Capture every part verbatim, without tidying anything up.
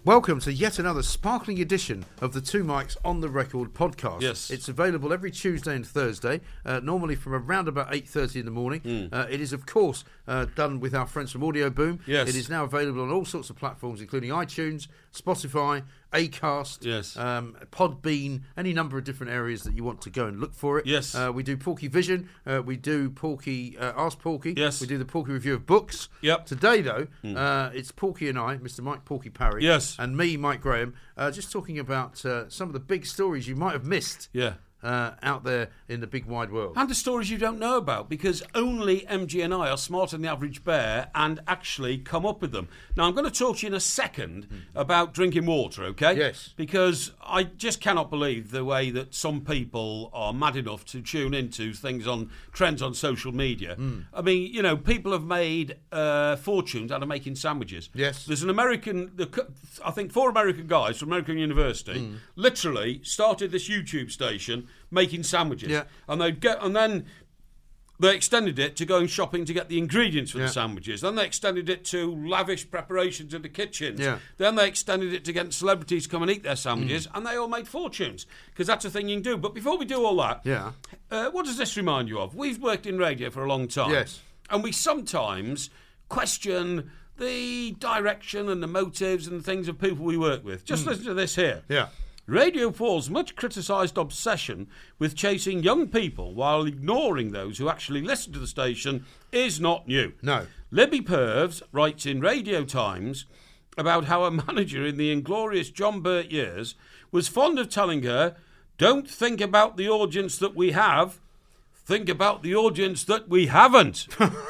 Welcome to yet another sparkling edition of the Two Mics on the Record podcast. Yes. It's available every Tuesday and Thursday, uh, normally from around about eight thirty in the morning. Mm. Uh, it is, of course, uh, done with our friends from Audio Boom. Yes. It is now available on all sorts of platforms, including iTunes, Spotify, Acast, Yes. um, Podbean, any number of different areas that you want to go and look for it. Yes. Uh, we do Porky Vision. Uh, we do Porky uh, Ask Porky. Yes. We do the Porky Review of Books. Yep. Today, though, Mm. uh, it's Porky and I, Mister Mike Porky Parry. Yes. And me, Mike Graham, uh, just talking about uh, some of the big stories you might have missed Yeah. uh, out there in the big wide world. And the stories you don't know about, because only M G and I are smarter than the average bear and actually come up with them. Now, I'm going to talk to you in a second mm. about drinking water, okay? Yes. Because I just cannot believe the way that some people are mad enough to tune into things on trends on social media. Mm. I mean, you know, people have made uh, fortunes out of making sandwiches. Yes. There's an American, I think four American guys from American University mm. literally started this YouTube station making sandwiches, yeah. and they'd get, and then they extended it to going shopping to get the ingredients for yeah. the sandwiches. Then they extended it to lavish preparations in the kitchens. Yeah. Then they extended it to getting celebrities to come and eat their sandwiches, mm. and they all made fortunes because that's a thing you can do. But before we do all that, yeah, uh, what does this remind you of? We've worked in radio for a long time, yes, and we sometimes question the direction and the motives and the things of people we work with. Just mm. listen to this here. Yeah. Radio four's much criticised obsession with chasing young people while ignoring those who actually listen to the station is not new. No. Libby Purves writes in Radio Times about how a manager in the inglorious John Burt years was fond of telling her, "Don't think about the audience that we have, think about the audience that we haven't."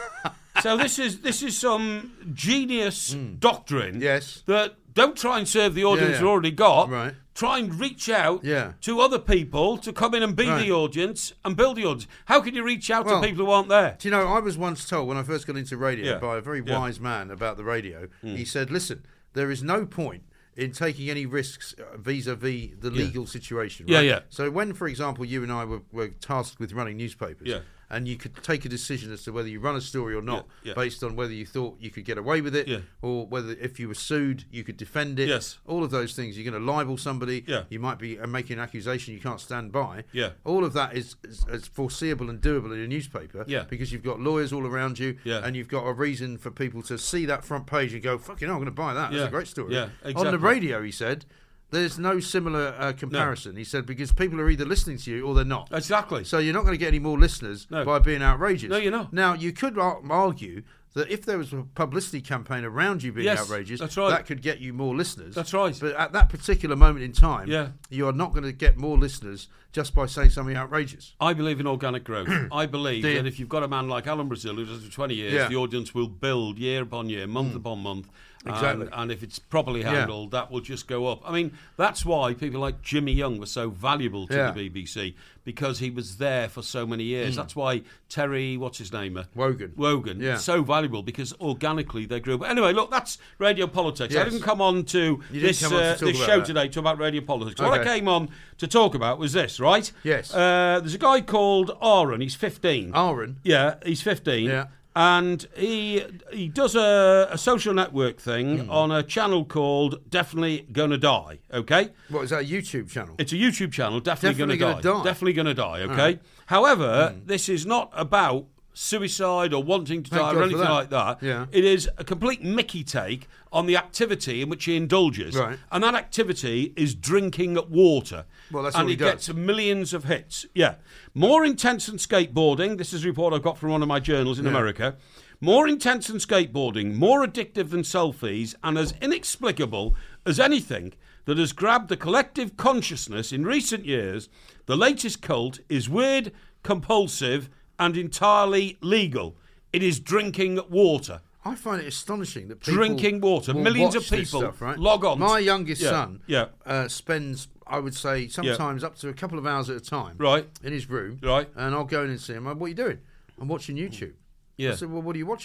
So this is this is some genius mm. doctrine. Yes. That don't try and serve the audience yeah, yeah. you already got. Right. Try and reach out yeah. to other people to come in and be right. the audience and build the audience. How can you reach out well, to people who aren't there? Do you know, I was once told when I first got into radio yeah. by a very yeah. wise man about the radio. Mm. He said, listen, there is no point in taking any risks vis-a-vis the legal yeah. situation. Yeah, right? yeah. So when, for example, you and I were, were tasked with running newspapers, yeah. and you could take a decision as to whether you run a story or not, yeah, yeah. based on whether you thought you could get away with it, yeah. or whether if you were sued, you could defend it. Yes. All of those things. You're going to libel somebody. Yeah. You might be uh, making an accusation you can't stand by. Yeah. All of that is, is, is foreseeable and doable in a newspaper. Yeah. Because you've got lawyers all around you, yeah. and you've got a reason for people to see that front page and go, fucking hell, I'm going to buy that. That's yeah. a great story. Yeah, exactly. On the radio, he said, there's no similar uh, comparison. No. He said, because people are either listening to you or they're not. Exactly. So you're not going to get any more listeners no. by being outrageous. No, you're not. Now, you could ar- argue that if there was a publicity campaign around you being yes, outrageous, that's right. that could get you more listeners. That's right. But at that particular moment in time, yeah. you are not going to get more listeners just by saying something outrageous. I believe in organic growth. I believe that if you've got a man like Alan Brazil who does it for twenty years, yeah. the audience will build year upon year, month mm. upon month. Exactly. And, and if it's properly handled, yeah. that will just go up. I mean, that's why people like Jimmy Young were so valuable to yeah. the B B C, because he was there for so many years. Mm. That's why Terry, what's his name? Wogan. Wogan. Yeah. So valuable because organically they grew up. Anyway, look, that's radio politics. Yes. I didn't come on to you this, uh, to this show that. today to talk about radio politics. Okay. What I came on to talk about was this, right? Yes. Uh, there's a guy called Aaron. He's fifteen. Aaron? Yeah, he's fifteen. Yeah. And he he does a, a social network thing mm. on a channel called Definitely Gonna Die, okay? What, is that a YouTube channel? It's a YouTube channel, Definitely, Definitely Gonna, gonna die. die. Definitely Gonna Die, okay? Right. However, mm. this is not about suicide or wanting to Thank die God or anything that. like that. Yeah. It is a complete Mickey take on the activity in which he indulges. Right. And that activity is drinking water. Well, that's and all he he does. gets millions of hits. Yeah. More intense than skateboarding. This is a report I've got from one of my journals in yeah. America. More intense than skateboarding, more addictive than selfies, and as inexplicable as anything that has grabbed the collective consciousness in recent years, the latest cult is weird, compulsive, and entirely legal. It is drinking water. I find it astonishing that people Drinking water. will Millions of watch this people stuff, right? log on. My youngest yeah. son yeah. Uh, spends, I would say, sometimes yeah. up to a couple of hours at a time right. in his room. Right. And I'll go in and see him. What are you doing? I'm watching YouTube. Yeah. I said, well, what are you watching?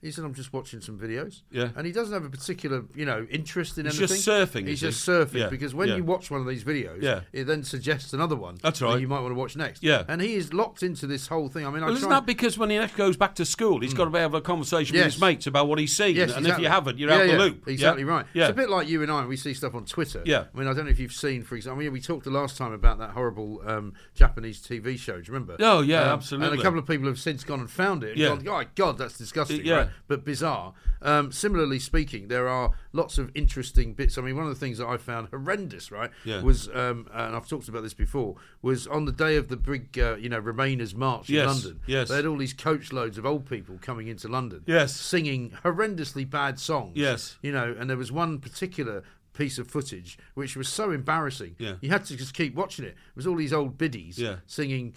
He said, I'm just watching some videos. Yeah. And he doesn't have a particular, you know, interest in He's anything. just surfing, He's is just he? surfing Yeah. because when Yeah. you watch one of these videos, Yeah. it then suggests another one That's right. that you might want to watch next. Yeah. And he is locked into this whole thing. I mean, I Well, isn't try that because when he next goes back to school, he's got to be able to have a conversation with Yes. his mates about what he's seen? Yes, and exactly. if you haven't, you're yeah, out the yeah, loop. Exactly yeah? right. Yeah. It's a bit like you and I. We see stuff on Twitter. Yeah. I mean, I don't know if you've seen, for example, I mean, we talked the last time about that horrible um, Japanese T V show. Do you remember? Oh, yeah, Um, absolutely. And a couple of people have since gone and found it and Yeah. gone, oh, God, that's disgusting. Yeah. Right? But bizarre. Um, similarly speaking, there are lots of interesting bits. I mean, one of the things that I found horrendous, right, Yeah. was, um, and I've talked about this before, was on the day of the big, uh, you know, Remainers March Yes, in London. yes. They had all these coach loads of old people coming into London. Yes. Singing horrendously bad songs. Yes. You know, and there was one particular piece of footage which was so embarrassing. Yeah. You had to just keep watching it. It was all these old biddies Yeah. singing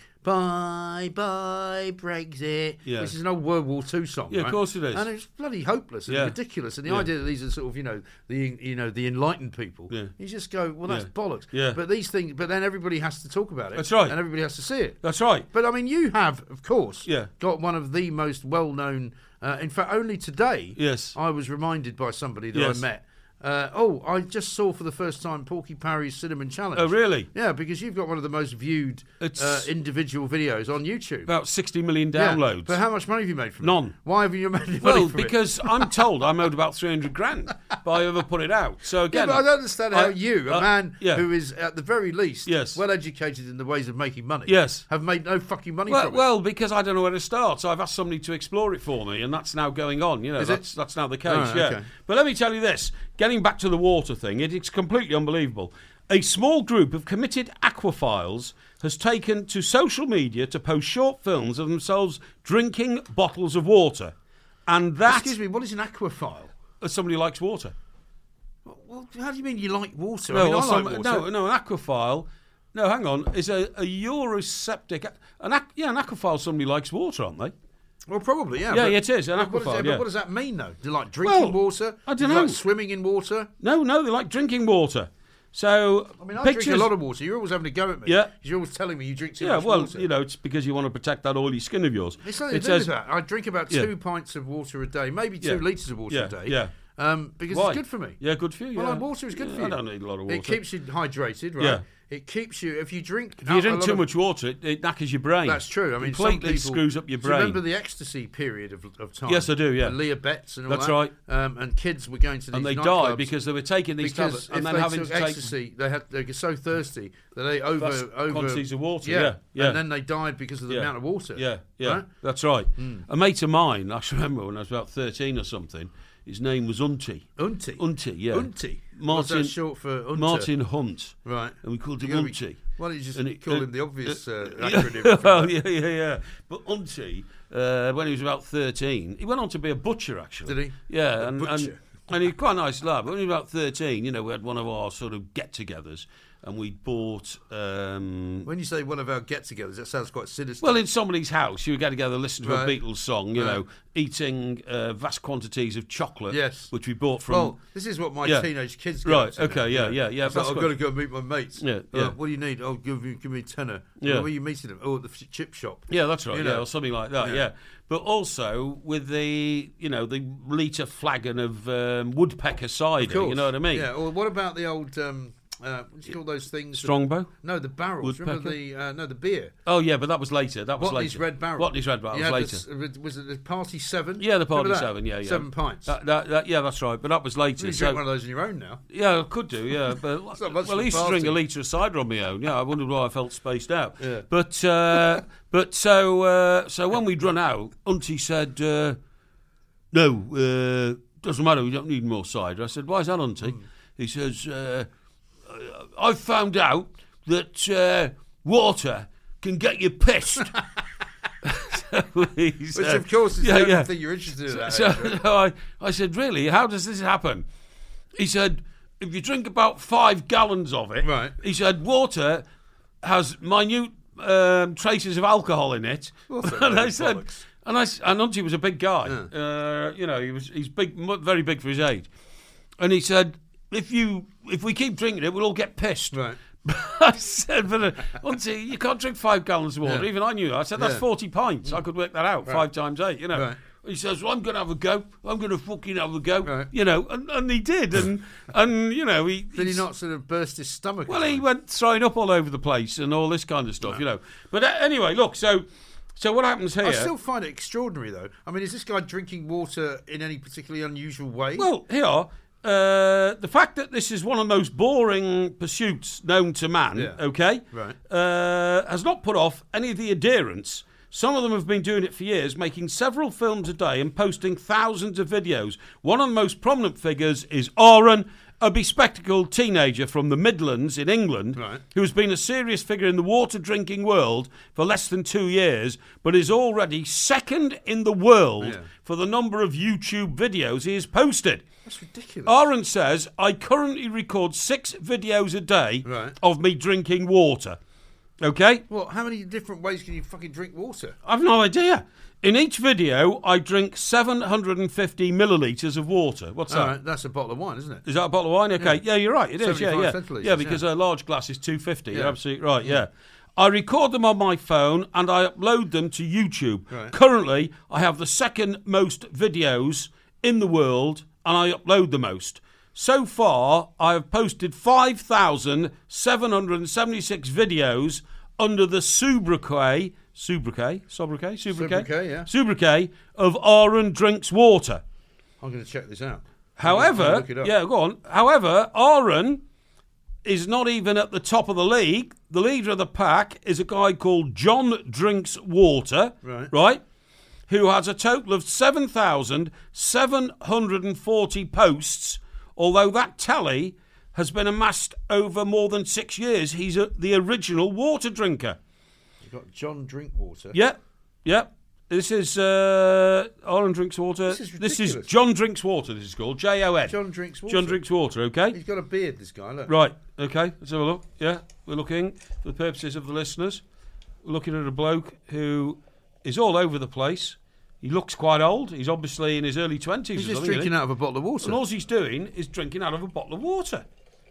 Bye Bye Brexit, Yeah. which is an old World War Two song. Yeah, of right? course it is. And it's bloody hopeless and Yeah. ridiculous. And the Yeah. idea that these are sort of, you know, the you know, the enlightened people. Yeah. You just go, well, that's Yeah. bollocks. Yeah. But these things but then everybody has to talk about it. That's right. And everybody has to see it. That's right. But I mean, you have, of course, Yeah. got one of the most well-known. Uh, in fact, only today, Yes. I was reminded by somebody that Yes. I met. Uh, oh, I just saw for the first time Porky Parry's Cinnamon Challenge. Oh, really? Yeah, because you've got one of the most viewed It's- uh, individual videos on YouTube. About sixty million Yeah. downloads. But how much money have you made from None. it? Why haven't you made any money Well, from it? because I'm told I'm owed about three hundred grand by whoever put it out. So Yeah, again, but I don't understand how I- you, a uh, man yeah. who is at the very least Yes. well educated in the ways of making money, Yes. have made no fucking money Well, from it. well, because I don't know where to start, so I've asked somebody to explore it for me, and that's now going on. You know, Is it? that's that's now the case. Right, yeah. okay. But let me tell you this: getting back to the water thing, it, it's completely unbelievable. A small group of committed aquaphiles has taken to social media to post short films of themselves drinking bottles of water, and that Excuse me, what is an aquaphile? as somebody who likes water. Well, how do you mean you like water? I No, mean, I or like some- water. no, no, an aquaphile. No, hang on. Is a, a uroseptic. An aqu- yeah, an aquaphile. Somebody likes water, aren't they? Well, probably, yeah. Yeah, but- it is, an but what, aquaphile, does, yeah. but what does that mean, though? Do you like drinking Well, water? I Do you dunno. like swimming in water? No, no, they like drinking water. So I mean, I pictures. drink a lot of water. You're always having to go at me. Yeah. 'Cause you're always telling me you drink too yeah, much well, water. you know, it's because you want to protect that oily skin of yours. It's something It to do with says- that. I drink about Yeah. two pints of water a day, maybe two Yeah. litres of water Yeah, a day. yeah. Um, because Why? it's good for me. Yeah, good for you. Well, yeah. like, water is good Yeah, for you. I don't need a lot of water. It keeps you hydrated, right? Yeah. It keeps you. If you drink, If you a drink lot too of- much water, it, it knackers your brain. That's true. I mean, completely some people, screws up your do you brain. remember the ecstasy period of, of time? Yes, I do, yeah. And Leah Betts and all That's that. right. Um, and kids were going to these and they nightclubs died because they were taking these because tablets if and then they having took to take ecstasy, they had they were so thirsty that they over vast over quantities of water. Yeah, yeah. and then they died because of the Yeah. amount of water. Yeah, yeah, Right? that's right. A mate of mine, I should remember when I was about thirteen or something, his name was Unti. Unti. Unti, yeah. Unti. What's Martin, that short for Unter? Martin Hunt. Right. And we called him You gotta be- Unti. Why don't you just And it- call uh, him the obvious uh, uh, acronym? well, yeah, yeah, yeah. But Unti, uh, when he was about thirteen, he went on to be a butcher, actually. Did he? Yeah, A and, butcher. and and he's quite a nice lad. But when he was about thirteen, you know, we had one of our sort of get-togethers, and we bought. Um, When you say one of our get-togethers, that sounds quite sinister. well, in somebody's house, you would get together, listen to Right. a Beatles song, you Right. know, eating uh, vast quantities of chocolate, Yes. which we bought from. Well, this is what my Yeah. teenage kids go Right, to okay, now, yeah, you know. yeah, yeah, It's like, that's I've good. got to go meet my mates. Yeah, Uh, yeah. What do you need? Oh, give me, give me a tenner. Yeah. Where are you meeting them? Oh, at the f- chip shop. Yeah, that's right. You Yeah, know. or something like that. Yeah. Yeah. But also with the, you know, the litre flagon of um, woodpecker cider. Of course. You know what I mean? Yeah. Or what about the old? Um, uh, what do you call those things? Strongbow. No, the barrels. Remember Woodpecker? the uh, no the beer. Oh yeah, but that was later. That was Watley's later. Red Barrel. Watley's Red Barrel You was had later. this- was it the Party Seven? Yeah, the Party Remember that? Seven. Yeah, yeah. Seven pints. That, that, that, yeah, that's right. But that was later. you so- drink one of those on your own now. Yeah, I could do, yeah. But It's not much well, of I a used to drink a party. litre of cider on my own. Yeah, I wondered why I felt spaced out. Yeah. But uh, but so uh, so when we'd run out, Auntie said, uh, "No, uh, doesn't matter. We don't need more cider." I said, "Why is that, Auntie?" Mm. He says, uh, "I've found out that uh, water can get you pissed." So he Which, said- of course, is yeah, the only yeah. thing you're interested in. That So, age, right? I, I said, really? How does this happen? He said, if you drink about five gallons of it, Right. he said, water has minute um, traces of alcohol in it. What's that and I load of said, bollocks? and I, s- and Auntie was a big guy. Yeah. Uh, you know, he was he's big, mu- very big for his age. And he said, if you if we keep drinking it, we'll all get pissed. Right. I said, but uh, Auntie, you can't drink five gallons of water. Yeah. Even I knew. I said, that's Yeah. forty pints. I could work that out. Five times eight, you know. Right. He says, well, I'm going to have a go. I'm going to fucking have a go. Right. You know, and, and he did. And, and you know, he... Did he not sort of burst his stomach? Well, he went throwing up all over the place and all this kind of stuff, no. you know. But uh, anyway, look, so so what happens here... I still find it extraordinary, though. I mean, is this guy drinking water in any particularly unusual way? Well, here, uh, the fact that this is one of the most boring pursuits known to man, yeah. okay, right. uh, has not put off any of the adherents. Some of them have been doing it for years, making several films a day and posting thousands of videos. One of the most prominent figures is Aaron, a bespectacled teenager from the Midlands in England, right. who has been a serious figure in the water-drinking world for less than two years, but is already second in the world yeah. for the number of YouTube videos he has posted. That's ridiculous. Aaron says, I currently record six videos a day right. of me drinking water. Okay? Well, how many different ways can you fucking drink water? I've no idea. In each video, I drink seven hundred fifty millilitres of water. What's All that? right, that's a bottle of wine, isn't it? Is that a bottle of wine? Okay, yeah, yeah you're right. It is, yeah, yeah. centilitres, Yeah, because yeah. a large glass is two hundred fifty. Yeah. You're absolutely right, yeah. I record them on my phone and I upload them to YouTube. Right. Currently, I have the second most videos in the world and I upload the most. So far, I have posted five thousand seven hundred seventy-six videos under the sobriquet, sobriquet, sobriquet, sobriquet, Sobriquet, yeah. sobriquet of Aaron Drinks Water. I'm going to check this out. However, look it up. yeah, go on. However, Aaron is not even at the top of the league. The leader of the pack is a guy called John Drinks Water, Right. right? Who has a total of seven thousand seven hundred forty posts, although that tally has been amassed over more than six years. He's a, the original water drinker. You've got John Drinkwater. Yep, yep. This is uh, Aaron Drinks Water. This is This is ridiculous. John Drinks Water, this is called. J O N. John Drinks Water. John Drinks Water, okay? He's got a beard, this guy, look. Right, okay, let's have a look. Yeah, we're looking, for the purposes of the listeners, we're looking at a bloke who is all over the place. He looks quite old. He's obviously in his early twenties He's or just something. drinking isn't he? out of a bottle of water. And all he's doing is drinking out of a bottle of water.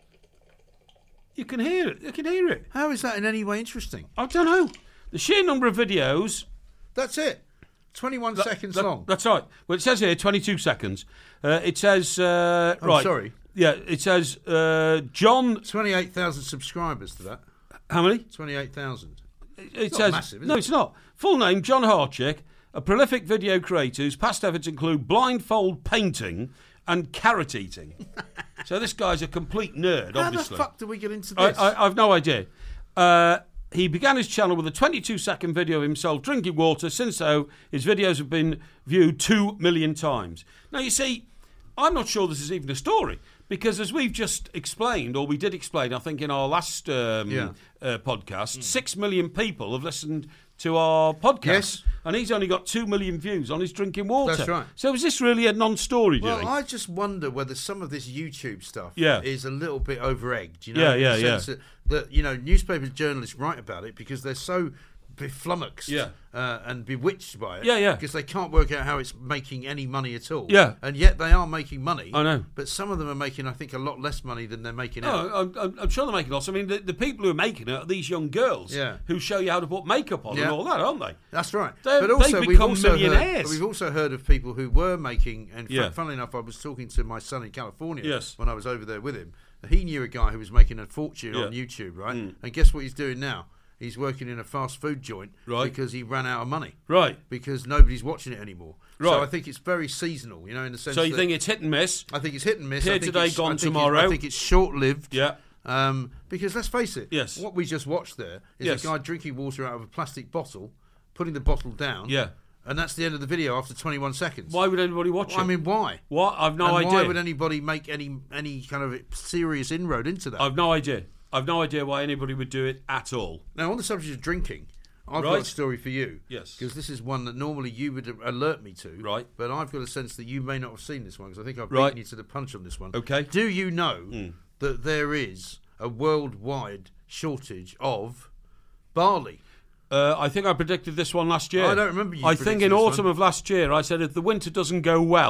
You can hear it. You can hear it. How is that in any way interesting? I don't know. The sheer number of videos... That's it. twenty-one that- seconds that- long. That's right. Well, it says here twenty-two seconds. Uh, it says... Uh, Oh, right. sorry. Yeah, it says uh, John... twenty-eight thousand subscribers to that. How many? twenty-eight thousand. It It's not says massive, is no, it? it's not. Full name: John Harchick, a prolific video creator whose past efforts include blindfold painting and carrot eating. So this guy's a complete nerd. How Obviously, the fuck do we get into I, this? I, I've no idea. Uh, he began his channel with a twenty-two second video of himself drinking water. Since though, his videos have been viewed two million times. Now you see, I'm not sure this is even a story. Because as we've just explained, or we did explain, I think in our last um, Yeah. uh, podcast, six million people have listened to our podcast. Yes. And he's only got two million views on his drinking water. That's right. So is this really a non-story, do you Well, think? I just wonder whether some of this YouTube stuff Yeah. is a little bit over-egged. You know, Yeah, in yeah, the yeah. sense That, that, you know, newspaper journalists write about it because they're so beflummoxed Yeah. uh, and bewitched by it. Yeah, yeah. Because they can't work out how it's making any money at all. Yeah. And yet they are making money. I know. But some of them are making, I think, a lot less money than they're making No, out. I'm, I'm- I'm sure they're making lots. I mean, the, the people who are making it are these young girls Yeah. who show you how to put makeup on Yeah. and all that, aren't they? That's right. They've- but also, they've we've become also millionaires. Heard, we've also heard of people who were making, and Yeah. fun, funnily enough, I was talking to my son in California Yes. when I was over there with him. He knew a guy who was making a fortune Yeah. on YouTube, right? Mm. And guess what he's doing now? He's working in a fast food joint Right. because he ran out of money. Right. Because nobody's watching it anymore. Right. So I think it's very seasonal, you know, in the sense So you that think it's hit and miss? I think it's hit and miss. Here I think today, it's- gone I think it- tomorrow. I think it's short-lived. Yeah. Um, because let's face it, Yes. what we just watched there is Yes. a guy drinking water out of a plastic bottle, putting the bottle down. Yeah. And that's the end of the video after twenty-one seconds. Why would anybody watch Well, it? I mean, why? what? I've no and idea. why would anybody make any any kind of serious inroad into that? I've no idea. I've no idea why anybody would do it at all. Now, on the subject of drinking, I've got Right. a story for you. Yes. Because this is one that normally you would alert me to. Right. But I've got a sense that you may not have seen this one, because I think I've Right. beaten you to the punch on this one. Okay. Do you know Mm. that there is a worldwide shortage of barley? Uh, I think I predicted this one last year. I don't remember you I think predicting in this autumn one. of last year, I said if the winter doesn't go well,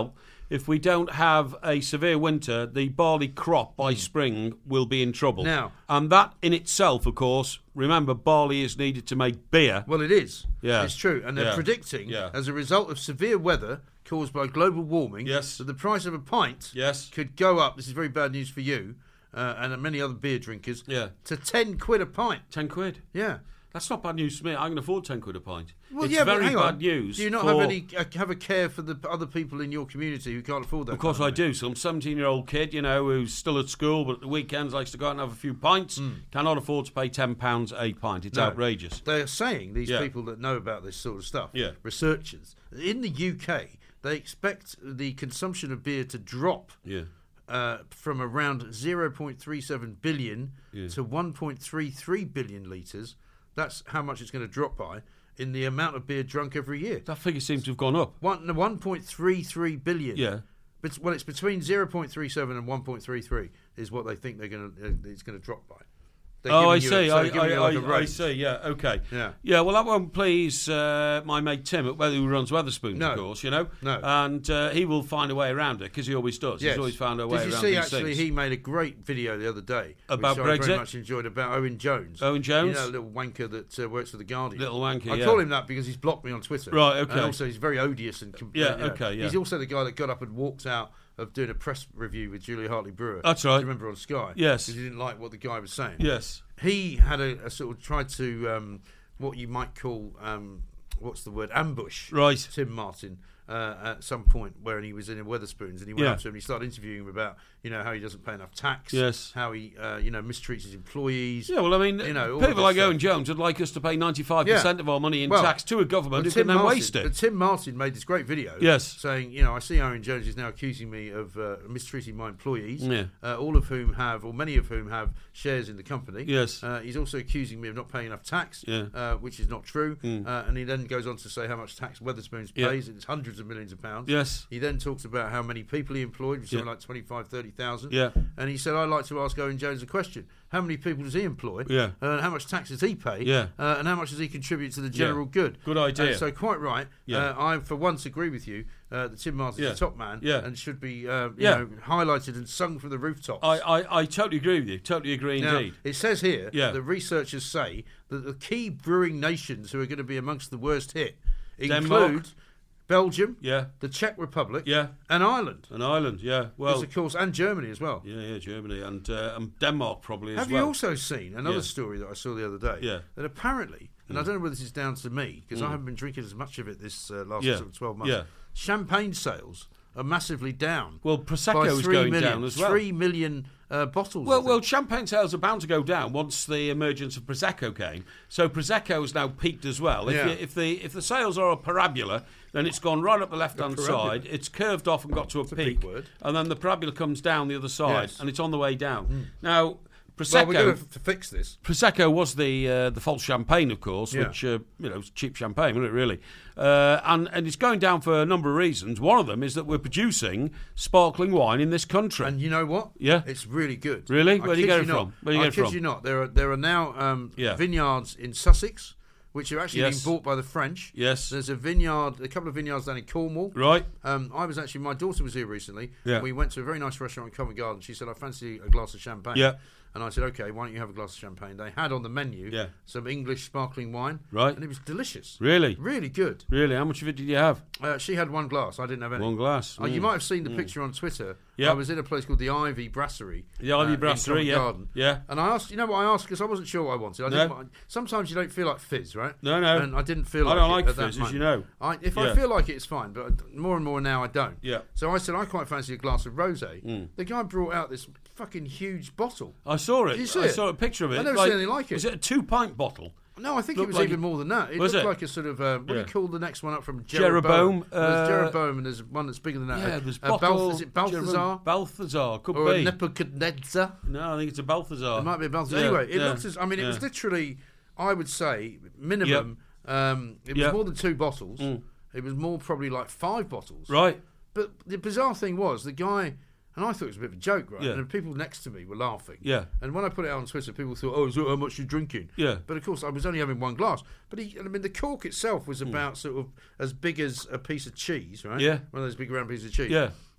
if we don't have a severe winter, the barley crop by spring will be in trouble. Now- and that in itself, of course, remember, barley is needed to make beer. Well, it is. Yeah. It's true. And they're Yeah. predicting, Yeah. as a result of severe weather caused by global warming, Yes. that the price of a pint Yes. could go up. This is very bad news for you uh, and many other beer drinkers. Yeah. To ten quid a pint. Ten quid. Yeah. That's not bad news for me. I can afford ten quid a pint. Well, it's yeah, very but hang bad on. news. Do you not for- have any uh, have a care for the other people in your community who can't afford that? Of course kind I of do. Some seventeen-year-old kid, you know, who's still at school, but at the weekends likes to go out and have a few pints, cannot afford to pay ten pounds a pint. It's No. outrageous. They're saying, these Yeah. people that know about this sort of stuff, Yeah. researchers, in the U K, they expect the consumption of beer to drop Yeah. uh, from around zero point three seven billion Yeah. to one point three three billion litres. That's how much it's going to drop by in the amount of beer drunk every year. That figure seems to have gone up. One, no, one point three three billion. Yeah. But, well, it's between zero point three seven and one point three three is what they think they're going to. Uh, it's going to drop by. They're Oh, giving I you a- see. so I, they're giving I, you like a I, I range. see. Yeah. Okay. Yeah. Yeah. Well, that won't please uh, my mate Tim, who runs Weatherspoons, No. of course. You know. No. And uh, he will find a way around it because he always does. Yes. He's always found a way Did you around see these actually things. he made a great video the other day About which I Brexit? very much enjoyed about Owen Jones. Owen Jones? You know, a little wanker that uh, works for the Guardian. Little wanker, I yeah. call him that because he's blocked me on Twitter. Right, okay. And also he's very odious and com- Yeah, you know, okay, yeah. He's also the guy that got up and walked out of doing a press review with Julia Hartley Brewer. That's right. Do you remember on Sky? Yes. Because he didn't like what the guy was saying. Yes. He had a, a sort of tried to um, what you might call um, what's the word ambush. Right. Tim Martin. Uh, at some point where he was in a Weatherspoons and he went Yeah. up to him and he started interviewing him about you know how he doesn't pay enough tax, Yes. how he uh, you know mistreats his employees. Yeah, well, I mean, You know, all of people like this Owen stuff. Jones would like us to pay ninety-five percent Yeah. of our money in Well, tax to a government who Tim can then Martin, waste it. But Tim Martin made this great video Yes. saying, you know, I see Owen Jones is now accusing me of uh, mistreating my employees, Yeah. uh, all of whom have, or many of whom have shares in the company. Yes. Uh, he's also accusing me of not paying enough tax, Yeah. uh, which is not true. Mm. Uh, and he then goes on to say how much tax Weatherspoons Yeah. pays, and it's hundreds of millions of pounds. Yes. He then talks about how many people he employed, which is Yeah. something like twenty-five, thirty thousand. Yeah. And he said, I'd like to ask Owen Jones a question. How many people does he employ? Yeah. Uh, and how much tax does he pay? Yeah. Uh, and how much does he contribute to the general good? Good idea. Uh, so quite right. Yeah. Uh, I, for once, agree with you uh, that Tim Martin's Yeah. the top man Yeah. and should be uh, you Yeah. know, highlighted and sung from the rooftops. I, I, I totally agree with you. Totally agree Now, indeed. it says here Yeah. that researchers say that the key brewing nations who are going to be amongst the worst hit Denmark. include Belgium, Yeah. the Czech Republic, Yeah. and Ireland. An island, yeah. Well, Because, of course, and Germany as well. yeah, yeah, Germany and, uh, and Denmark probably as Have well. you also seen another Yeah. story that I saw the other day? Yeah. That apparently, and Mm. I don't know whether this is down to me because I haven't been drinking as much of it this uh, last Yeah. sort of twelve months. Yeah. Champagne sales are massively down. Well, by Prosecco is three going million, down as well. Three million uh, bottles. I Well, think. well, champagne sales are bound to go down once the emergence of Prosecco came. So Prosecco has now peaked as well. If, Yeah. you, if the if the sales are a parabola, then it's gone right up the left-hand parabola. side. It's curved off and got to a a peak, big word. and then the parabola comes down the other side, Yes. Mm. and it's on the way down. Now, well, Prosecco. we're going to f- fix this. Prosecco was the uh, the false champagne, of course, Yeah. which uh, you know was cheap champagne, wasn't it? Really, uh, and and it's going down for a number of reasons. One of them is that we're producing sparkling wine in this country. And you know what? Yeah. It's really good. Really? I Where do you kid get it not. from? Where do you I get it kid from? you not. There are there are now um, Yeah. vineyards in Sussex, which are actually Yes. being bought by the French. Yes. There's a vineyard, a couple of vineyards down in Cornwall. Right. Um, I was actually, my daughter was here recently. Yeah. We went to a very nice restaurant in Covent Garden. She said, I fancy a glass of champagne. Yeah. And I said, okay, why don't you have a glass of champagne? They had on the menu Yeah. some English sparkling wine. Right. And it was delicious. Really? Really good. Really? How much of it did you have? Uh, she had one glass. I didn't have any. One glass. Uh, you Mm. might have seen the picture on Twitter. Yeah. I was in a place called the Ivy Brasserie. The Ivy uh, in Brasserie, Covent yeah. Garden. Yeah. And I asked, you know what I asked? Because I wasn't sure what I wanted. I No. didn't want, sometimes you don't feel like fizz, right? No, no. And I didn't feel I like don't it like at that fizz, as you moment. know. I, if Yeah. I feel like it, it's fine. But more and more now, I don't. Yeah. So I said, I quite fancy a glass of rosé. Mm. The guy brought out this fucking huge bottle. I saw it. Did you see I it? saw a picture of it. I've never Like- seen anything like it. Was it a two-pint bottle? No, I think it Looked was like even it- more than that. It Was looked it? like a sort of uh, what do Yeah. you call the next one up from Jeroboam, Jeroboam? Well, there's uh, Jeroboam, and there's one that's bigger than that. Yeah, Uh, there's uh, bottle. Balth- is it Balthazar Jeroboam- Balthazar, could or a be. Nebuchadnezzar? No, I think it's a Balthazar. It might be a Balthazar. Yeah, Anyway, it yeah, looks as I mean, it was yeah. literally, I would say, minimum. Um, it was Yep. more than two bottles. Mm. It was more probably like five bottles. Right. But the bizarre thing was the guy, and I thought it was a bit of a joke, right? Yeah. And the people next to me were laughing. Yeah. And when I put it out on Twitter, people thought, "Oh, is that how much you're drinking?" Yeah. But of course, I was only having one glass. But he, I mean, the cork itself was about sort of as big as a piece of cheese, right? Hmm. Yeah. One of those big round pieces of cheese. Yeah.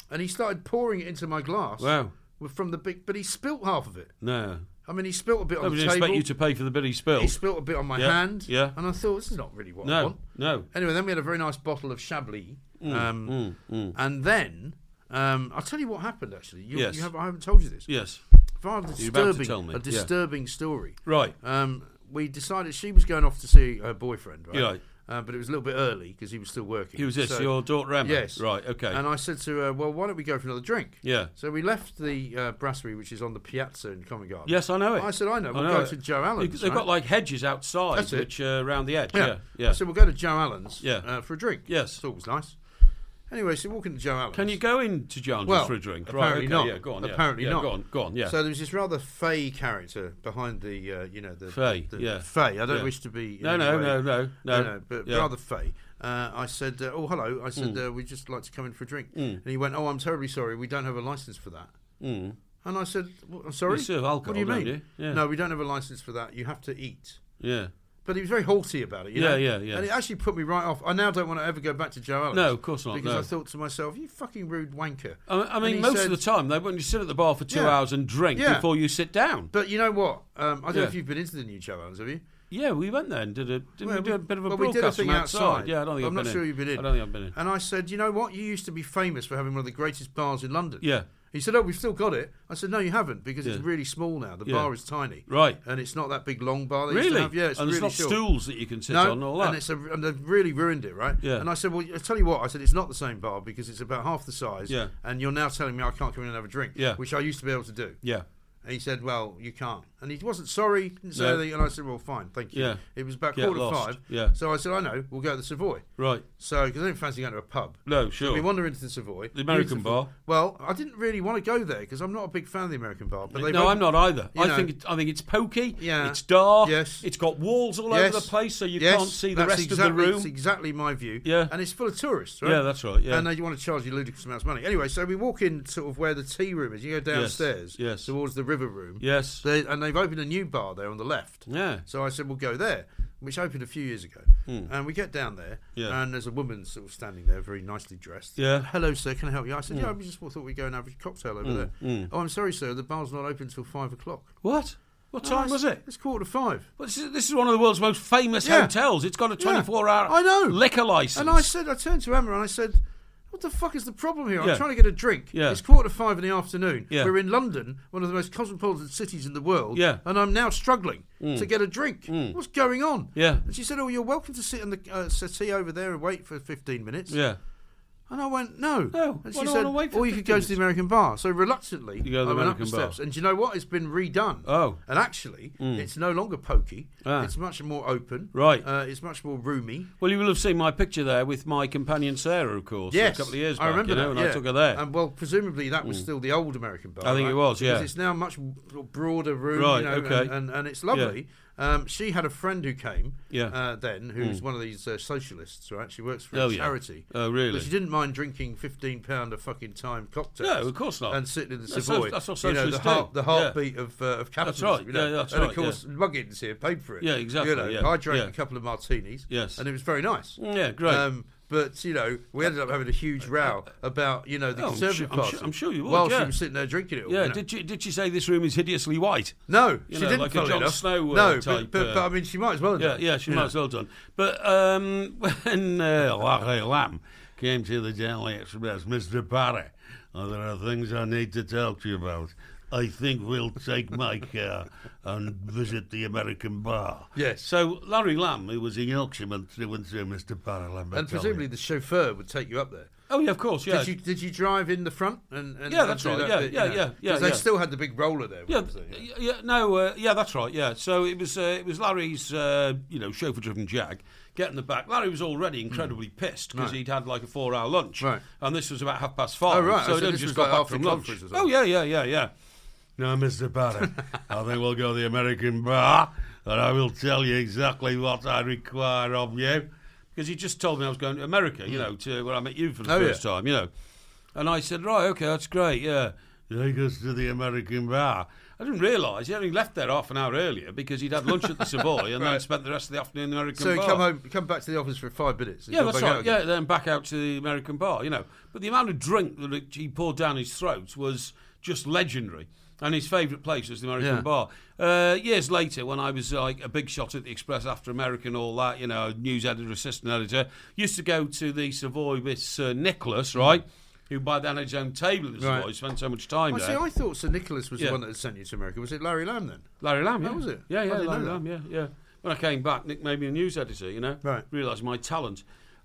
and he started pouring it into my glass. Wow. With- From the big, but he spilt half of it. No. I mean, he spilt a bit I on would the expect table. you to pay for the bit he spilled. He spilt a bit on my Yeah, hand. yeah. And I thought, this is not really what I No, want. no. Anyway, then we had a very nice bottle of Chablis. Mm, um, mm, mm. And then, um, I'll tell you what happened, actually. You, Yes. you have, I haven't told you this. Yes. Rather You're about to disturbing, tell me, a yeah. disturbing story. Right. Um, we decided she was going off to see her boyfriend, right? Yeah. Uh, but it was a little bit early because he was still working. Who was this? So- Your daughter Emma? Yes. Right, okay. And I said to her, well, why don't we go for another drink? Yeah. So we left the uh, brasserie, which is on the piazza in Covent Garden. Yes, I know it. I said, I know. We'll know go it. to Joe Allen's. They've right? got like hedges outside, That's it. which uh, around the edge. Yeah. Yeah, yeah. I said, we'll go to Joe Allen's Yeah. uh, for a drink. Yes. Thought it was nice. Anyway, so walking to Joe Allen's. Can you go into John's Well, for a drink? apparently right, okay, not. Yeah, go on. yeah. Apparently yeah, not. Go on, go on. Yeah. So there was this rather fey character behind the, uh, you know, the Fey, the, yeah. Fey. I don't Yeah. wish to be. in no, any no, way- no, no, no, no, no, but yeah. rather fey. Uh, I said, uh, oh, hello. I said, uh, we'd just like to come in for a drink. Mm. And he went, oh, I'm terribly sorry. We don't have a license for that. Mm. And I said, well, I'm sorry? You serve alcohol, what do you don't mean? you? Yeah. No, we don't have a license for that. You have to eat. Yeah. But he was very haughty about it. You Yeah, know? yeah, yeah. And it actually put me right off. I now don't want to ever go back to Joe Allen's. No, of course not, Because no. I thought to myself, you fucking rude wanker. I, I And mean, he most said- of the time, they want you to sit at the bar for two Yeah. hours and drink Yeah. before you sit down. But you know what? Um, I don't know Yeah. if you've been into the new Joe Allen's, have you? Yeah, we went there and did a, didn't Well, we do a bit of a well, we did a broadcast thing from outside. outside. Yeah, I don't think I'm I've not been sure in. you've been in. I don't think I've been in. And I said, you know what? You used to be famous for having one of the greatest bars in London. Yeah. He said, oh, we've still got it. I said, no, you haven't, because it's Yeah. really small now. The Yeah. bar is tiny. Right. And it's not that big, long bar they used to Really? have. Yeah, it's and really there's not short. stools that you can sit No, on and all that. and, it's a, and they've really ruined it, right? Yeah. And I said, well, I tell you what, I said, it's not the same bar because it's about half the size. Yeah. And you're now telling me I can't come in and have a drink, Yeah. which I used to be able to do. yeah. And he said, well, you can't. And he wasn't sorry, didn't say No. anything. And I said, well, fine, thank you. Yeah. It was about Get quarter lost. five. Yeah. So I said, I know, we'll go to the Savoy. Right. So, because I didn't fancy going to a pub. No, sure. So we wander into the Savoy. The American Beautiful. bar. Well, I didn't really want to go there because I'm not a big fan of the American bar. But they've No, I'm opened- not either. you I know. think it, I think it's pokey. Yeah. It's dark. Yes. It's got walls all Yes. over the place, so you Yes, can't see the that's rest exactly, of the room. It's exactly my view. Yeah. And it's full of tourists, right? Yeah, that's right. Yeah. And they want to charge you ludicrous amounts of money. Anyway, so we walk in sort of where the tea room is. You go downstairs Yes. towards the river room. yes. They, and they've opened a new bar there on the left. Yeah. So I said, we'll go there, which opened a few years ago. And we get down there, Yeah. and there's a woman sort of standing there, very nicely dressed. Yeah. Hello, sir, can I help you? I said, yeah, we just thought we'd go and have a cocktail over there. mm. Oh, I'm sorry, sir, the bar's not open till five o'clock. What? What Oh, time it's- was it? It's quarter to five. Well, this, is, this is one of the world's most famous Yeah. hotels. It's got a twenty-four hour I know. liquor license. And I said, I turned to Emma and I said, what the fuck is the problem here? Yeah. I'm trying to get a drink. Yeah. It's quarter to five in the afternoon. Yeah. We're in London, one of the most cosmopolitan cities in the world. Yeah. And I'm now struggling to get a drink. What's going on? Yeah. And she said, oh, you're welcome to sit on the uh, settee over there and wait for fifteen minutes. Yeah. And I went, no. No, And why she do I said, wanna wait for or you could fifteen go to the American bar. So reluctantly, You go to the I went up American the bar. steps. And do you know what? It's been redone. Oh. And actually, it's no longer pokey. Ah. It's much more open. Right. Uh, it's much more roomy. Well, you will have seen my picture there with my companion Sarah, of course, Yes, a couple of years back. I remember you know, that. when yeah. I took her there. And well, presumably that was still the old American bar. I think right? it was, yeah. Because it's now much broader room, Right, you know, okay. and, and, and it's lovely. Um, she had a friend who came Yeah. uh, then, who's one of these uh, socialists, right? She works for Oh, a yeah. charity. Oh, really? But she didn't mind drinking fifteen pound a fucking time cocktails. No, of course not. And sitting in the That's Savoy. what- that's what you know, the, socialists do. heart, the heartbeat of, uh, of capitalism. right. You know? Yeah, that's and right, of course, Muggins here paid for it. Yeah, exactly, You know, yeah, I drank yeah. a couple of martinis. Yes. And it was very nice. Yeah, great. Um, but you know, we ended up having a huge row about you know the Oh, I'm Conservative sure- I'm Party. sure- I'm sure you would, While yeah. she was sitting there drinking it. All, yeah, you know. did, she, did she say this room is hideously white? No, You she know, didn't. like a funnily Jon enough. Snow, uh, no, type, but, but, uh, but I mean, she might as well have Yeah, done. yeah, she You might know. as well done. But um, when uh, Larry Lamb came to the Daily Express, Mister Parry, oh, there are things I need to talk to you about. I think we'll take my car and visit the American bar. Yes. So Larry Lamb, who was a Yorkshireman through and through, Mister Parry Lambert. And presumably the chauffeur would take you up there. Oh yeah, of course, yeah. Did you did you drive in the front? And, and Yeah, that's and do right, that yeah, bit, yeah, you know? yeah, yeah, 'Cause yeah. they still had the big roller there. Yeah, wasn't they? yeah, yeah, no, uh, yeah, that's right. Yeah, so it was, uh, it was Larry's, uh, you know, chauffeur-driven Jag. Get in the back. Larry was already incredibly pissed because Right. he'd had like a four-hour lunch, Right. and this was about half past five. Oh, right. So Oh, he'd so only this just was got like back after from lunch. conference or Oh something. yeah, yeah, yeah, yeah. Now, Mister Parry, I think we'll go to the American bar, and I will tell you exactly what I require of you. Because he just told me I was going to America, you know, to where I met you for the Oh, first time, you know. And I said, right, okay, that's great, yeah. take us to the American bar. I didn't realise he only left there half an hour earlier because he'd had lunch at the Savoy and right. then spent the rest of the afternoon in the American so bar. So come home, come back to the office for five minutes. Yeah, that's right. Yeah, then back out to the American bar, you know. But the amount of drink that he poured down his throat was just legendary. And his favourite place was the American yeah. bar. Uh, years later, when I was like a big shot at the Express after American, all that, you know, news editor, assistant editor, used to go to the Savoy with Sir Nicholas, right? Who by then had his own table at the Savoy, right. spent so much time well, there. See, I thought Sir Nicholas was yeah. the one that had sent you to America. Was it Larry Lamb then? Larry Lamb, yeah. Oh, was it? Yeah, yeah, I Larry Lamb, yeah, yeah. When I came back, Nick made me a news editor, you know? Right. Realised my talent.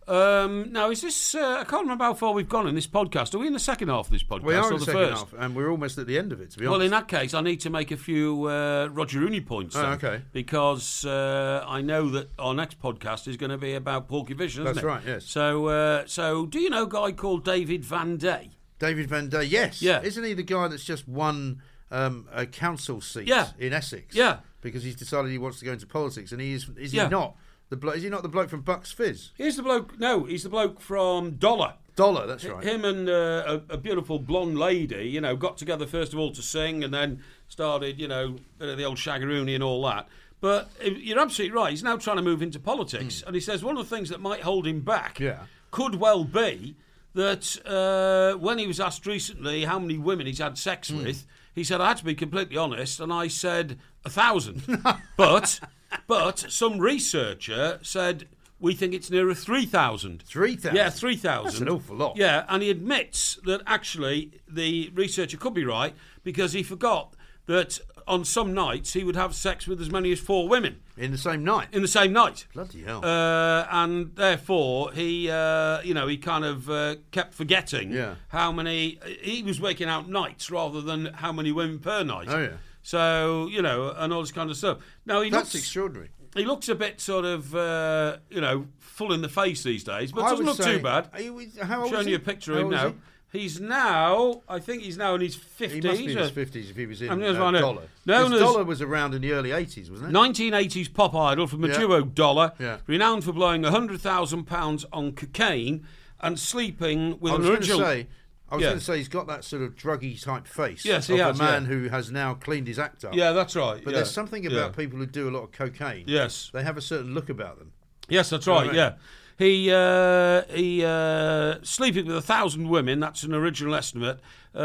Um, now, is this... Uh, I can't remember how far we've gone in this podcast. Are we in the second half of this podcast? We are or in the the second first? half, and we're almost at the end of it, to be honest. Well, in that case, I need to make a few uh, Roger Rooney points. Then, oh, okay. Because uh, I know that our next podcast is going to be about Porky Vision, isn't That's it? right, yes. So, uh, so, do you know a guy called David Van Day? David Van Day, yes. Yeah. Isn't he the guy that's just won um, a council seat yeah. in Essex? Yeah. Because he's decided he wants to go into politics, and he is, is he yeah. not? The blo- is he not the bloke from Bucks Fizz? He's the bloke. No, he's the bloke from Dollar. Dollar, that's right. Him and uh, a, a beautiful blonde lady, you know, got together first of all to sing, and then started, you know, bit of the old shagaroony and all that. But you're absolutely right. He's now trying to move into politics, mm. and he says one of the things that might hold him back yeah. could well be that uh, when he was asked recently how many women he's had sex mm. with, he said, I had to be completely honest, and I said a thousand. but but some researcher said we think it's nearer three thousand. three thousand? Yeah, three thousand. That's an awful lot. Yeah, and he admits that actually the researcher could be right because he forgot that on some nights he would have sex with as many as four women. In the same night? In the same night. Bloody hell. Uh, and therefore, he, uh, you know, he kind of uh, kept forgetting yeah. how many... He was working out nights rather than how many women per night. Oh, yeah. So, you know, and all this kind of stuff. Now he That's looks, extraordinary. He looks a bit sort of, uh, you know, full in the face these days, but I doesn't would look say, too bad. Are you, how old I'm showing is you a he? picture How of him old is now. he? He's now, I think he's now in his fifties. He must be in his fifties if he was in I'm uh, just finding out. Dollar. Known Because as- Dollar was around in the early eighties, wasn't it? nineteen eighties pop idol from the Yeah. duo Dollar, Yeah. renowned for blowing one hundred thousand pounds on cocaine and sleeping with I an was going to original... say, I was Yeah. going to say he's got that sort of druggy type face Yes, he of has, a man yeah. who has now cleaned his act up. Yeah, that's right. But yeah. there's something about yeah. people who do a lot of cocaine. Yes. They have a certain look about them. Yes, that's You know right, what I mean? yeah. He, uh, he uh, sleeping with a thousand women, that's an original estimate.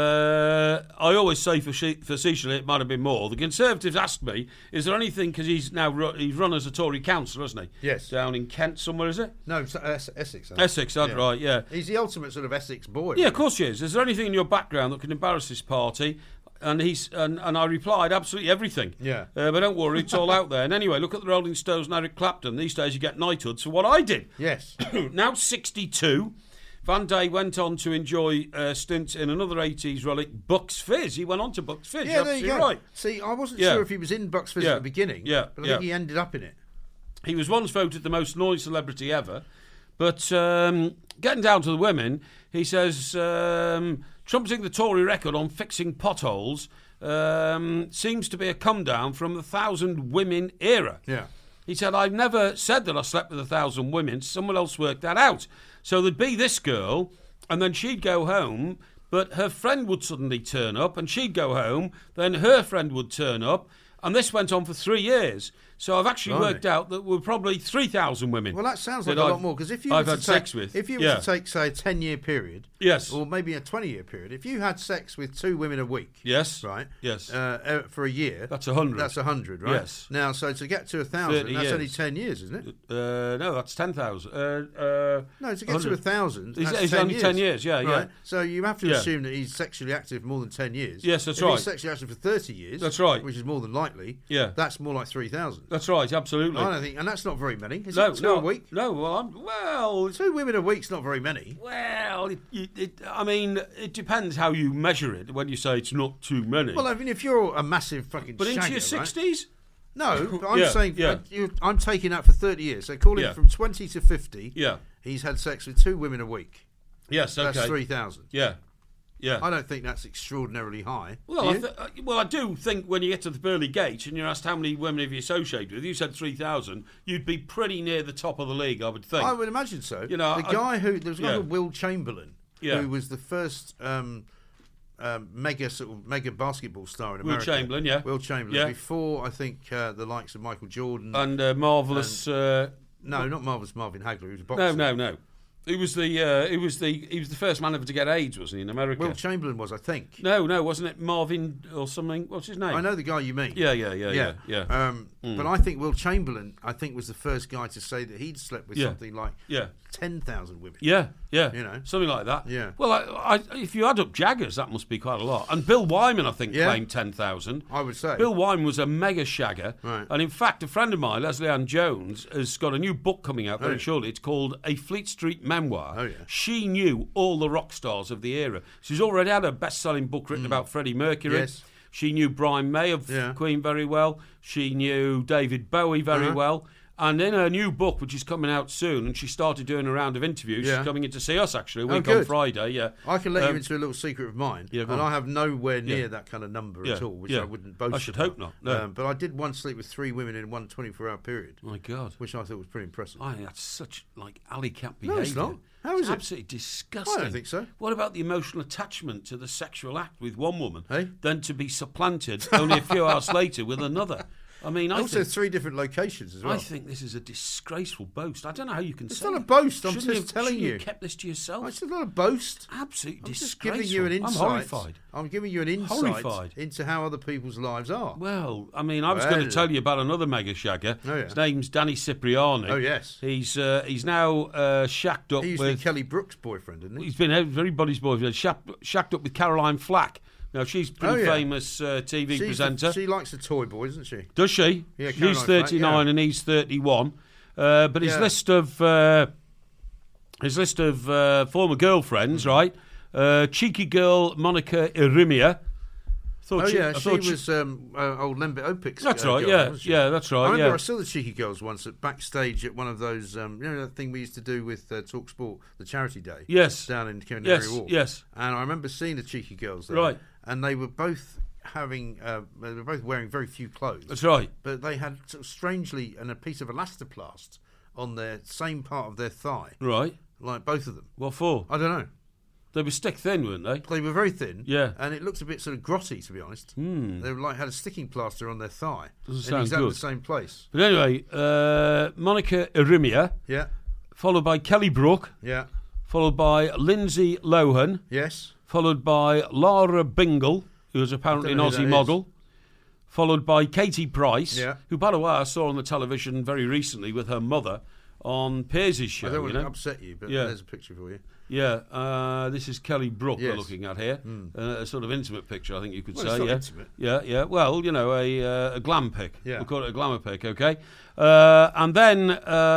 Uh, I always say facetiously it might have been more. The Conservatives asked me, is there anything, because he's now ru- he's run as a Tory councillor, hasn't he? Yes. Down in Kent somewhere, is it? No, it's, uh, Es- Essex. I think. Essex, that's Yeah. right, yeah. He's the ultimate sort of Essex boy. Yeah, really. of course he is. Is there anything in your background that can embarrass this party? And he's and, and I replied, absolutely everything. Yeah. Uh, but don't worry, it's all out there. And anyway, look at the Rolling Stones and Eric Clapton. These days you get knighthood. So what I did, Yes. now sixty-two, Van Day went on to enjoy a stint in another eighties relic, Bucks Fizz. He went on to Bucks Fizz. Yeah, You're there you absolutely go. right. See, I wasn't Yeah. sure if he was in Bucks Fizz Yeah. at the beginning, Yeah, but I yeah. think he ended up in it. He was once voted the most annoying celebrity ever. But um, getting down to the women, he says, um, trumpeting the Tory record on fixing potholes um, seems to be a come down from the thousand women era. Yeah. He said, I've never said that I slept with a thousand women. Someone else worked that out. So there'd be this girl, and then she'd go home, but her friend would suddenly turn up, and she'd go home, then her friend would turn up, and this went on for three years. So I've actually Blimey. worked out that we're probably three thousand women. Well, that sounds like that a I've- lot more, because if you I've were had to take, sex with. if you were Yeah. to take, say, a ten-year period, Yes. or maybe a twenty-year period, if you had sex with two women a week, Yes. right, Yes. uh, uh, for a year, That's a hundred. That's a hundred, right? Yes. Now, so to get to a thousand, thirty that's years. only ten years, isn't it? Uh, no, that's ten thousand. Uh, uh, No, to get to a one hundred. thousand, It's- that's it's ten only years. ten years, yeah, yeah. right? So you have to Yeah. assume that he's sexually active more than ten years. Yes, that's if right. He's sexually active for thirty years. That's right. Which is more than likely. Yeah. That's more like three thousand. That's right, absolutely. I don't think, and that's not very many. Is no, it two no, a week? No, well, I'm, well, Two women a week's not very many. well, it, it, it, I mean, it depends how you measure it. When you say it's not too many, Well, I mean, if you're a massive fucking but into shagger, your right? sixties, No, but I'm Yeah, saying yeah. uh, you, I'm taking that for thirty years. So call it Yeah. from twenty to fifty. yeah, He's had sex with two women a week. yes, okay, That's three thousand. yeah, yeah. I don't think that's extraordinarily high. Well, Do I you? th- uh, well, I do think when you get to the pearly gates and you're asked how many women have you associated with, you said three thousand, you'd be pretty near the top of the league, I would think. I would imagine so. You know, the I- guy who there was a guy yeah. called Will Chamberlain, Yeah. who was the first um, um, mega sort of mega basketball star in Will America. Chamberlain, yeah. Will Chamberlain. Yeah. Before, I think, uh, the likes of Michael Jordan. And uh, marvellous... Uh, no, not marvellous Marvin Hagler. He was a no, boxer. no, no. He was the uh, he was the he was the first man ever to get AIDS, wasn't he, in America? Will Chamberlain was, I think. No, no, wasn't it Marvin or something? What's his name? I know the guy you mean. Yeah, yeah, yeah, yeah, yeah. Um, mm. But I think Will Chamberlain, I think, was the first guy to say that he'd slept with yeah. something like yeah. ten thousand women. Yeah, yeah, you know, something like that. Yeah. Well, I, I, if you add up Jaggers, that must be quite a lot. And Bill Wyman, I think, yeah. claimed ten thousand. I would say Bill Wyman was a mega shagger, right. and in fact, a friend of mine, Leslie Ann Jones, has got a new book coming out very oh, yeah. shortly. It's called A Fleet Street Memoir. Oh yeah. She knew all the rock stars of the era. She's already had a best-selling book written mm. about Freddie Mercury. Yes. She knew Brian May of yeah. Queen very well. She knew David Bowie very uh-huh. well. And in her new book, which is coming out soon, and she started doing a round of interviews. Yeah. She's coming in to see us, actually, a week oh, on Friday. Yeah, I can let um, you into a little secret of mine. Yeah, and on. I have nowhere near yeah. that kind of number yeah. at all, which yeah. I wouldn't boast I should about. hope not. No. Um, but I did once sleep with three women in one twenty-four hour period. My God. Which I thought was pretty impressive. I think that's such, like, alley cat No, behaviour. it's not. How is it's it? Absolutely disgusting. I don't think so. What about the emotional attachment to the sexual act with one woman, hey? then to be supplanted only a few hours later with another? I mean, I also think, three different locations as well. I think this is a disgraceful boast. I don't know how you can it's say not it. a boast. I'm Shouldn't just you, telling you. You kept this to yourself. Oh, it's not a boast. Absolutely I'm just disgraceful. giving you an insight. I'm horrified. I'm giving you an insight horrified. into how other people's lives are. Well, I mean, I was well. going to tell you about another mega shagger. Oh, yeah. His name's Danny Cipriani. Oh yes. He's uh, he's now uh, shacked up he used with to be Kelly Brook's boyfriend, didn't he? He's been everybody's boyfriend. Shacked, shacked up with Caroline Flack. Now, she's a pretty oh, yeah. famous uh, T V She's presenter. The, she likes a toy boy, doesn't she? Does she? Yeah, she's thirty-nine Flack, yeah. and he's thirty-one. Uh, but his yeah. list of uh, his list of uh, former girlfriends, mm. right? Uh, cheeky girl Monica Irimia. Oh she, yeah, I she she was um, uh, old Lembit Opix. That's uh, right. girl, Yeah, yeah, that's right. I remember yeah. I saw the Cheeky Girls once at backstage at one of those. Um, you know that thing we used to do with uh, Talk Sport, the charity day. Yes. Down in Canary yes, Wharf. Yes. And I remember seeing the Cheeky Girls there. Right. And they were both having. Uh, they were both wearing very few clothes. That's right. But they had sort of strangely and a piece of elastoplast on their same part of their thigh. Right. Like both of them. What for? I don't know. They were stick thin, weren't they? They were very thin. Yeah. And it looked a bit sort of grotty, to be honest. Mm. They were like had a sticking plaster on their thigh. Doesn't in sound exactly good. the same place. But anyway, uh, Monica Irimia, Yeah. followed by Kelly Brook, Yeah. followed by Lindsay Lohan, Yes. followed by Laura Bingle, who was apparently an I don't know who Aussie that model, followed by Katie Price, Yeah. who, by the way, I saw on the television very recently with her mother on Piers' show. I don't want you know? to upset you, but Yeah. there's a picture for you. Yeah, uh, this is Kelly Brook Yes. we're looking at here. Mm. Uh, a sort of intimate picture, I think you could Well, say. it's not yeah, intimate. yeah, yeah. Well, you know, a, uh, a glam pic. Yeah. We'll call it a glamour pic, okay? Uh, and then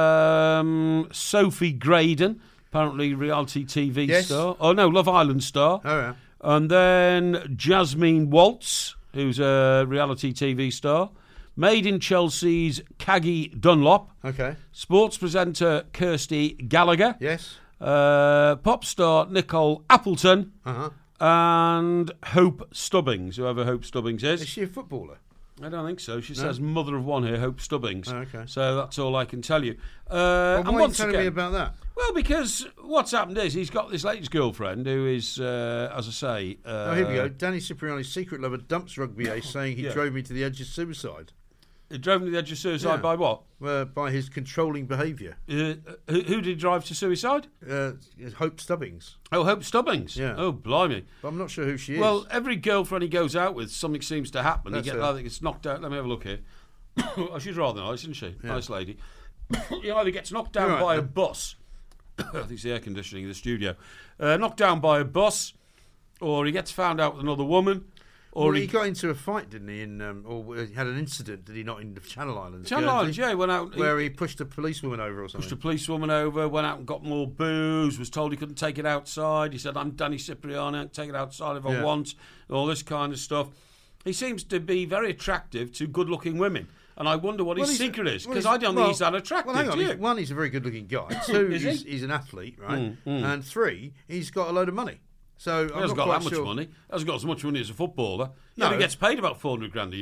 um, Sophie Graydon, apparently reality T V Yes. star. Oh no, Love Island star. Oh yeah. And then Jasmine Waltz, who's a reality T V star. Made in Chelsea's Caggie Dunlop. Okay. Sports presenter Kirsty Gallagher. Yes. Uh, pop star Nicole Appleton. Uh huh. And Hope Stubbings, whoever Hope Stubbings is. Is she a footballer? I don't think so. She No? says mother of one here, Hope Stubbings. Oh, okay. So that's all I can tell you. Uh, Well, and why are you once telling again, me about that? well, because what's happened is he's got this latest girlfriend who is, uh, as I say... Uh, Oh, here we go. Danny Cipriani's secret lover dumps rugby ace, saying he Yeah. drove me to the edge of suicide. He drove him to the edge of suicide Yeah. by what? Uh, by his controlling behaviour. Uh, who, who did he drive to suicide? Uh, Hope Stubbings. Oh, Hope Stubbings. Yeah. Oh, blimey. But I'm not sure who she is. Well, every girlfriend he goes out with, something seems to happen. That's he get, her. I think it's knocked out. Let me have a look here. Oh, she's rather nice, isn't she? Yeah. Nice lady. He either gets knocked down You're right, by a then. bus. I think it's the air conditioning in the studio. Uh, knocked down by a bus, or he gets found out with another woman, or well, he, he got into a fight, didn't he? In, um, or he had an incident, did he not, in the Channel Islands? Channel Guernsey? Islands, yeah, he went out. Where he he pushed a policewoman over or something. pushed a policewoman over, went out and got more booze, was told he couldn't take it outside. He said, I'm Danny Cipriani, I can take it outside if I Yeah. want, all this kind of stuff. He seems to be very attractive to good-looking women. And I wonder what Well, his he's- secret is, well, because he's- I don't well, think he's that attractive, Well, hang on. do you? He's, one, he's a very good-looking guy. Two, Is he? he's, he's an athlete, right? Mm, mm. And three, he's got a load of money. So He I'm hasn't not got quite that much sure. money. He hasn't got as much money as a footballer. He No. only gets paid about four hundred grand a year.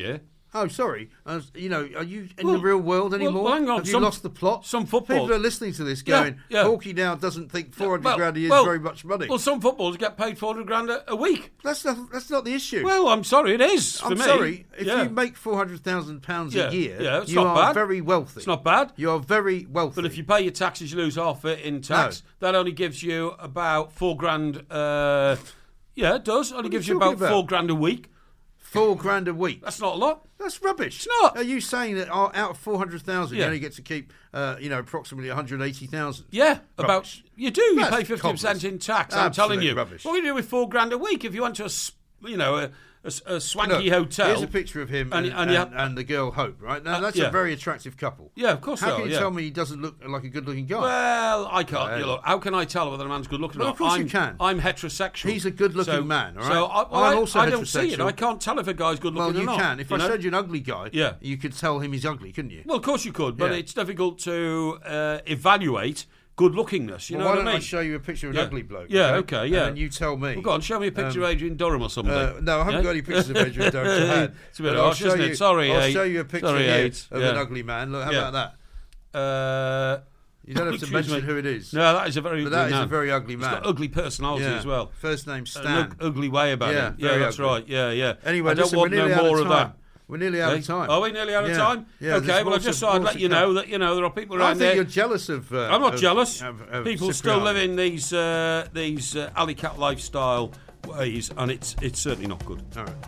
Oh, sorry. Uh, you know, are you in Well, the real world anymore? well, hang on, Have you some- lost the plot? some football- People are listening to this Yeah, going, yeah. Hawkey now doesn't think four hundred Well, grand a year well, is very much money. Well, some footballers get paid four hundred grand a, a week. that's not that's not the issue. Well, I'm sorry, it is for I'm me. sorry. If Yeah. you make four hundred thousand pounds Yeah, a year, yeah, it's you not are bad. very wealthy. It's not bad. You are very wealthy. But if you pay your taxes, you lose half it in tax. That only gives you about four grand. Uh, yeah, it does. Only are gives you you about, talking about? four grand a week. four grand a week. That's not a lot. That's rubbish. It's not. Are you saying that uh, out of four hundred thousand, you Yeah. only get to keep, uh, you know, approximately one hundred eighty thousand? Yeah, about Rubbish. you do. You That's pay fifty percent cobblers. in tax. I'm Absolute telling you. rubbish. What do you do with four grand a week if you went to a, s- you know, a, a, a swanky Look, hotel? Here's a picture of him and, And- and, and and, you- the girl Hope, right? Now, Uh, that's yeah. a very attractive couple. Yeah, of course. How they can are, you yeah. tell me he doesn't look like a good-looking guy? Well, I can't. Well, you look, how can I tell whether a man's good looking Well, or not? of course you I'm, can. I'm heterosexual. He's a good-looking so, man, all right? So I, well, I'm I, also I don't see it. heterosexual. I can't tell if a guy's good well, looking you or not. can. If you I know? showed you an ugly guy, Yeah. you could tell him he's ugly, couldn't you? Well, of course you could, but Yeah. it's difficult to uh, evaluate good lookingness. You well, know why what don't I I mean? show you a picture of an Yeah. ugly bloke? Yeah, okay, yeah. And then you tell me. Well, go on, show me a picture of Adrian Durham or something. Uh, no, I haven't Yeah? got any pictures of Adrian Durham to hand. It's a bit But I'll harsh, show isn't you, it? Sorry, I'll Aid. show you a picture Sorry, here Aid. of Yeah. an ugly man. Look, how Yeah. about that? Uh, You don't have to excuse mention me. who it is. No, that is a very but ugly that is man. a very ugly He's man. got ugly personality Yeah. as well. First name An Stan. ug- ugly way about Yeah, him. Yeah, very that's ugly. right. Yeah, yeah. Anyway, I don't listen, want we're no nearly out more of of time. that. We're nearly out Eh? of time. Are we nearly out Yeah. of time? Yeah, okay, there's well, I more just to- thought I'd more let to you come. know that you know there are people I around think there. you're jealous of. Uh, I'm not of- jealous. of- of People still Cipriani. live in these uh, these uh, alley cat lifestyle ways, and it's it's certainly not good. All right.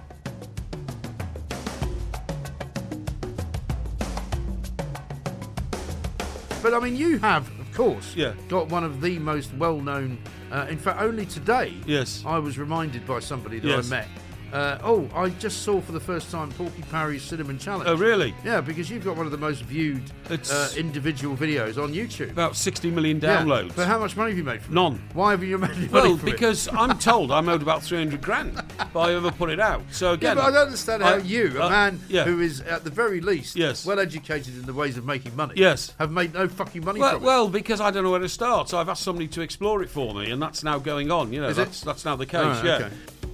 But I mean, you have, of course, Yeah. got one of the most well-known. Uh, in fact, only today, Yes. I was reminded by somebody that Yes. I met. Uh, oh, I just saw for the first time Porky Parry's Cinnamon Challenge. Oh, really? Yeah, because you've got one of the most viewed It's- uh, individual videos on YouTube. About sixty million Yeah. downloads. But how much money have you made from it? None. Why have you made money Well, from it? because I'm told I'm owed about three hundred grand if I ever put it out. So Yeah, again, but I don't understand how I- you, a uh, man yeah. who is at the very least Yes. well educated in the ways of making money, Yes. have made no fucking money Well, from well, because I don't know where to start, so I've asked somebody to explore it for me, and that's now going on. You know, Is it? that's that's now the case. it. Alright, yeah. okay.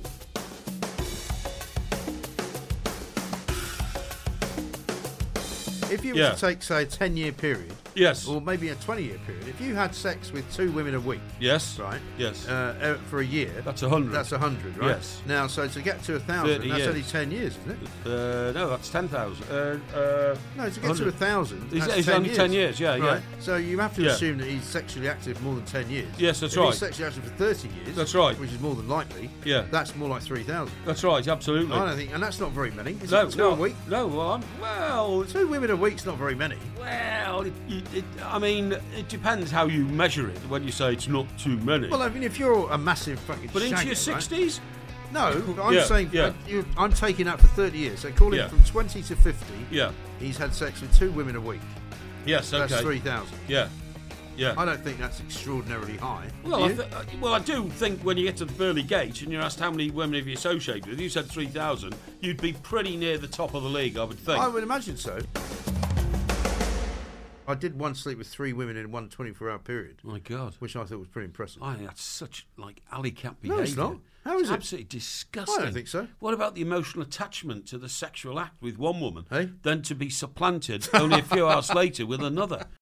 If you were Yeah. to take, say, a ten-year period, Yes. or maybe a twenty-year period, if you had sex with two women a week, Yes. right? Yes. Uh, uh, for a year, That's a hundred. that's a hundred, right? Yes. Now, so to get to a thousand, thirty that's years. only ten years, isn't it? Uh, no, that's ten thousand. Uh, uh, No, to get to a hundred. thousand, It's- that's it's ten only years. ten years, yeah, yeah. right? So you have to Yeah. assume that he's sexually active more than ten years. Yes, that's if right. He's sexually active for thirty years. That's right. Which is more than likely. Yeah. That's more like three thousand. That's right. Absolutely. I don't think, and that's not very many. Is no, it two no, a week? no. Well, I'm, well, Two women a week's not very many. well. It, it, it, I mean, it depends how you measure it. When you say it's not too many. Well, I mean, if you're a massive fucking but into shagger, your right? sixties. No, but I'm Yeah, saying yeah. uh, you, I'm taking that for thirty years. So call it Yeah. from twenty to fifty. Yeah. He's had sex with two women a week. Yes. Okay. That's three thousand. Yeah. Yeah. I don't think that's extraordinarily high. Well, Do I you? th- uh, well, I do think when you get to the pearly gates and you're asked how many women have you associated with, you said three thousand, you'd be pretty near the top of the league, I would think. I would imagine so. I did once sleep with three women in one twenty-four hour period, My God. which I thought was pretty impressive. I think that's such, like, alley cat No, behaviour. it's not. How is It's it? absolutely disgusting. I don't think so. What about the emotional attachment to the sexual act with one woman, Hey? then to be supplanted only a few hours later with another?